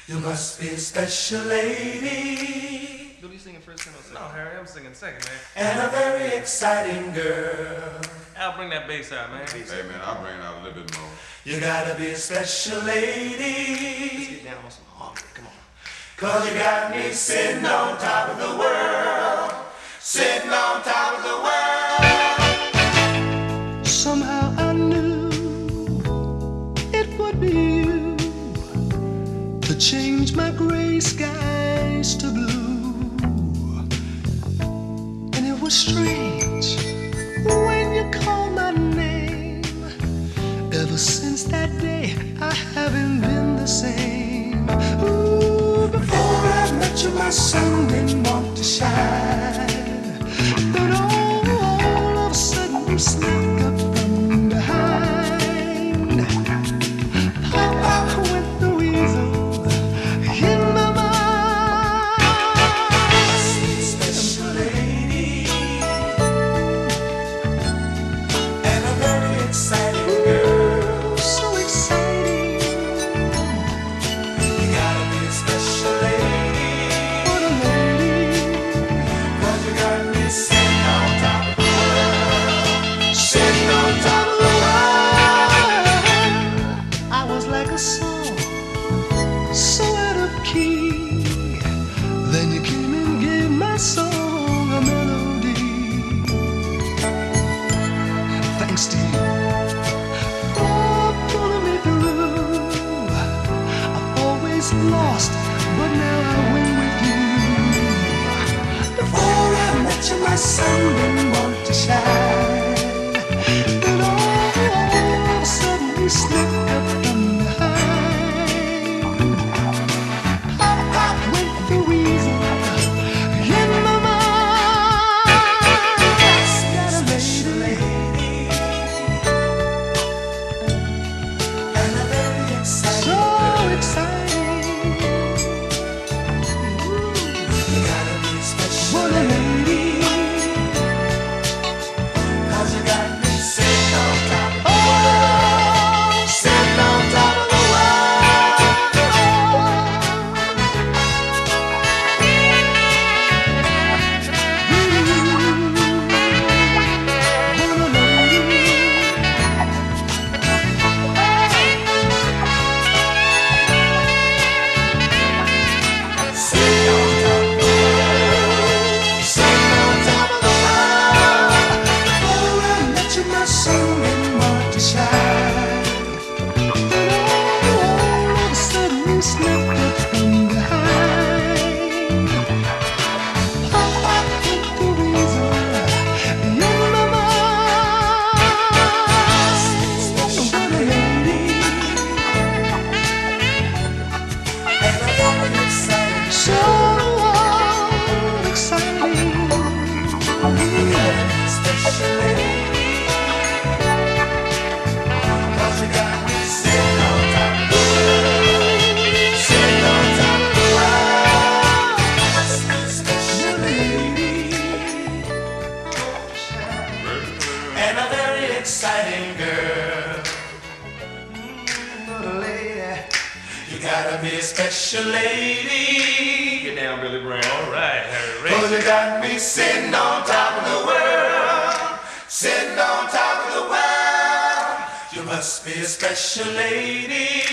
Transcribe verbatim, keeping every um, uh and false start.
You must be a special lady. You'll be singing first and I'll sing. No, Harry, I'm singing second, man. And a very exciting girl. I'll bring that bass out, man. Hey, man, I'll bring it out a little bit more. You gotta be a special lady. Let's get down on some harmony. Come on. Cause you got me sitting on top of the world. Sitting on top of the world. Somehow I knew it would be you to change my gray skies to blue. And it was strange when you called my name. Ever since that day I haven't been the same. Ooh, before I met you my sun didn't want to shine, but all, all of a sudden you snuck up from behind. Pop, pop went the weasel in my mind. Special lady. And a very exciting girl. So exciting. You gotta be a special lady. What a lady. Cause you got me sitting on top of the world. Sitting on top of the world. I was like a song, so out of key. Then you came and gave my song a melody. Thanks to you for pulling me through. I've always lost, but now I win with you. Before I met you, my sun didn't want to shine, but all, all of a sudden you slipped up from behind. Pop, pop went the weasel in my mind. Got a Special lady. lady. And a very exciting So girl. exciting. You gotta be a special What a lady. Cause you got me sitting on top of the Oh, world. Sitting on top of the world. Sitting on top of the world. Sitting on top of the world. Before I met you, my sun didn't want to shine. But all of a sudden you slipped up from behind. Pop, pop hit the weasel in my mind. What a lady. And a very exciting So exciting. special lady. Cause you got me sitting on top of the world. Sitting on top of the world. Special lady. And a very exciting girl. Little lady. You gotta be a special lady. Get down, Billy Brown. All right, Harry. Cause Ray. you got me sitting on top of the world. Sitting on top of the world. You must be a special lady.